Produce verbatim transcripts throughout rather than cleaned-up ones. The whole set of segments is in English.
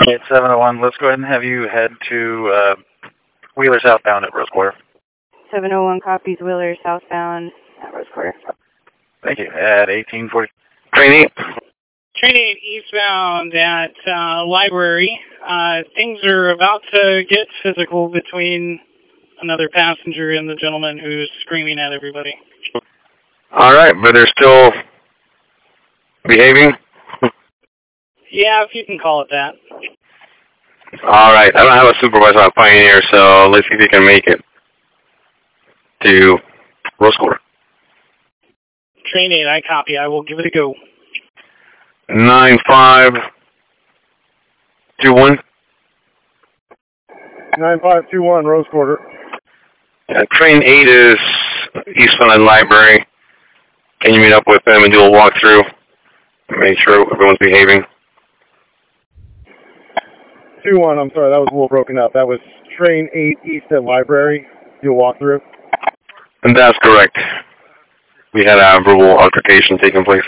It's seven oh one. Let's go ahead and have you head to uh, Wheeler southbound at Rose Quarter. seven oh one copies Wheeler southbound at Rose Quarter. Thank you. At eighteen forty. Train eight. Train eight eastbound at uh, Library. Uh, things are about to get physical between another passenger and the gentleman who's screaming at everybody. All right, but they're still behaving? Yeah, if you can call it that. All right, I don't have a supervisor on Pioneer, so let's see if he can make it to Rose Quarter. Train eight, I copy. I will give it a go. nine five two one. nine five two one, Rose Quarter. Uh, train eight is eastbound at Library. Can you meet up with them and do a walkthrough? Make sure everyone's behaving. two one, I'm sorry, that was a little broken up. That was train eight east at Library. Do a walkthrough. And that's correct. We had a verbal altercation taking place.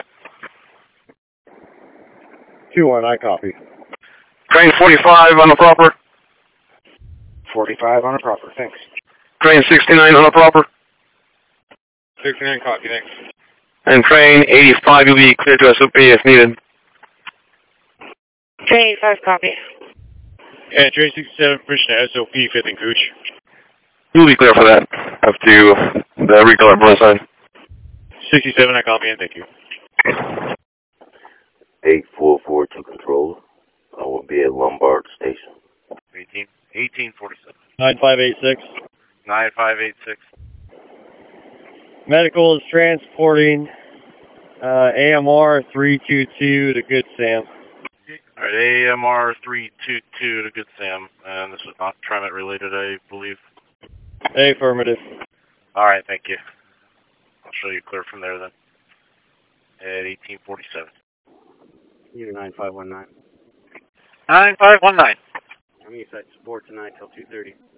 two one, I copy. Train forty-five on the proper. forty-five on a proper, thanks. Train sixty-nine on the proper. sixty-nine copy, thanks. And train eighty-five will be clear to S O P if needed. Train eighty-five copy. Yeah, train sixty-seven, pushing to S O P, fifth and Cooch. You'll be clear for that. Up to the recolor front side. sixty-seven, I copy, and thank you. eight four four to control. I will be at Lombard Station. eighteen, eighteen forty-seven. nine five eight six. nine five eight six. Medical is transporting uh, A M R three two two to Good Sam. All right, A M R three two two to Good Sam. And this is not TriMet related, I believe. Affirmative. All right, thank you. I'll show you clear from there then. At eighteen forty-seven. Unit nine five one nine. nine five one nine. I'm east side support tonight till two thirty.